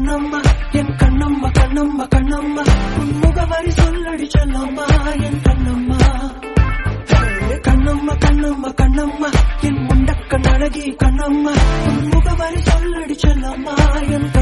கண்ணம்மா என் கண்ணம்மா கண்ணம்மா கண்ணம்மா உன் முகவரி சொல்லடி செல்லம்மா என் கண்ணம்மா கண்ணம்மா கண்ணம்மா கண்ணம்மா என் முண்டக்க அழகி கண்ணம்மா உன் முகவரி சொல்லடி செல்லம்மா என்